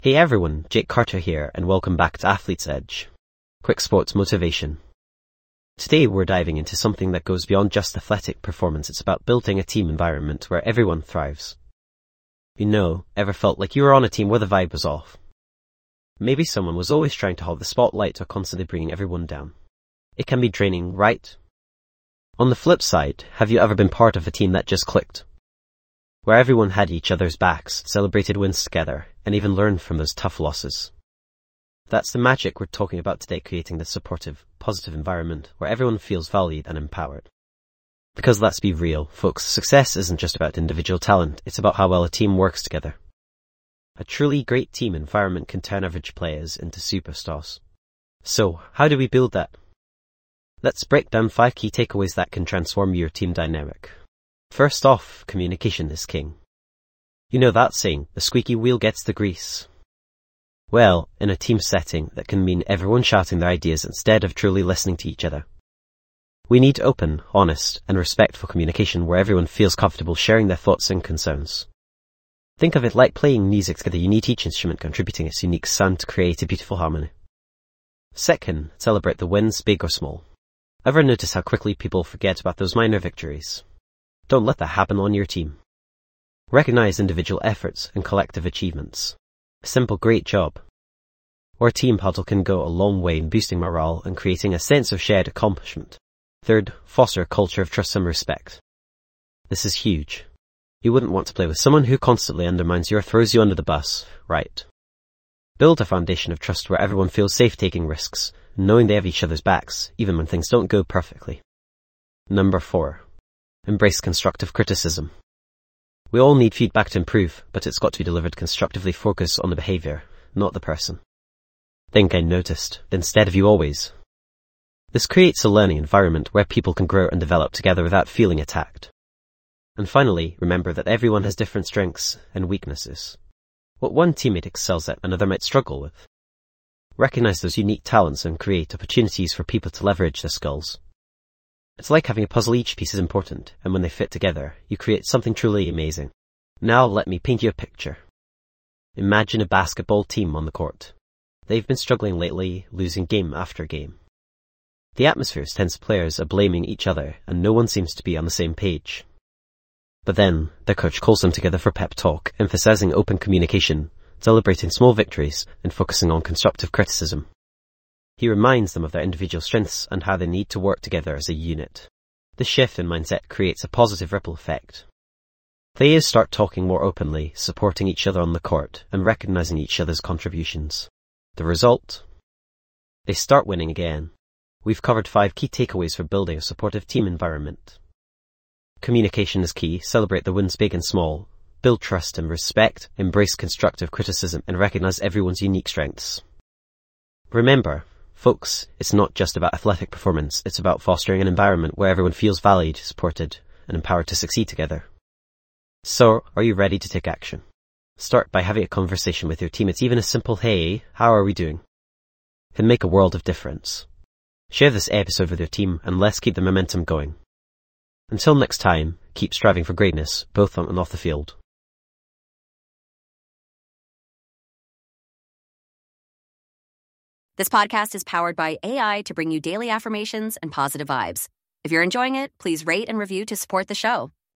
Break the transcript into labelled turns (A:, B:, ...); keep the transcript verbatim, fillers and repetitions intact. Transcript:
A: Hey everyone, Jake Carter here, and welcome back to Athlete's Edge. Quick sports motivation. Today we're diving into something that goes beyond just athletic performance. It's about building a team environment where everyone thrives. You know, ever felt like you were on a team where the vibe was off? Maybe someone was always trying to hold the spotlight or constantly bringing everyone down. It can be draining, right? On the flip side, have you ever been part of a team that just clicked? Where everyone had each other's backs, celebrated wins together, and even learned from those tough losses. That's the magic we're talking about today, creating this supportive, positive environment where everyone feels valued and empowered. Because let's be real, folks, success isn't just about individual talent, it's about how well a team works together. A truly great team environment can turn average players into superstars. So, how do we build that? Let's break down five key takeaways that can transform your team dynamic. First off, communication is king. You know that saying, the squeaky wheel gets the grease. Well, in a team setting, that can mean everyone shouting their ideas instead of truly listening to each other. We need open, honest, and respectful communication where everyone feels comfortable sharing their thoughts and concerns. Think of it like playing music together. You need each instrument contributing its unique sound to create a beautiful harmony. Second, celebrate the wins, big or small. Ever notice how quickly people forget about those minor victories? Don't let that happen on your team. Recognize individual efforts and collective achievements. A simple great job or a team huddle can go a long way in boosting morale and creating a sense of shared accomplishment. Third, foster a culture of trust and respect. This is huge. You wouldn't want to play with someone who constantly undermines you or throws you under the bus, right? Build a foundation of trust where everyone feels safe taking risks, knowing they have each other's backs, even when things don't go perfectly. Number four. Embrace constructive criticism. We all need feedback to improve, but it's got to be delivered constructively. Focus on the behavior, not the person. Think I noticed, instead of you always. This creates a learning environment where people can grow and develop together without feeling attacked. And finally, remember that everyone has different strengths and weaknesses. What one teammate excels at, another might struggle with. Recognize those unique talents and create opportunities for people to leverage their skills. It's like having a puzzle. Each piece is important, and when they fit together, you create something truly amazing. Now let me paint you a picture. Imagine a basketball team on the court. They've been struggling lately, losing game after game. The atmosphere is tense, players are blaming each other, and no one seems to be on the same page. But then, their coach calls them together for pep talk, emphasizing open communication, celebrating small victories, and focusing on constructive criticism. He reminds them of their individual strengths and how they need to work together as a unit. This shift in mindset creates a positive ripple effect. Players start talking more openly, supporting each other on the court, and recognizing each other's contributions. The result? They start winning again. We've covered five key takeaways for building a supportive team environment. Communication is key. Celebrate the wins, big and small. Build trust and respect. Embrace constructive criticism and recognize everyone's unique strengths. Remember, folks, it's not just about athletic performance, it's about fostering an environment where everyone feels valued, supported, and empowered to succeed together. So, are you ready to take action? Start by having a conversation with your teammates. Even a simple, hey, how are we doing? Can make a world of difference. Share this episode with your team and let's keep the momentum going. Until next time, keep striving for greatness, both on and off the field.
B: This podcast is powered by A I to bring you daily affirmations and positive vibes. If you're enjoying it, please rate and review to support the show.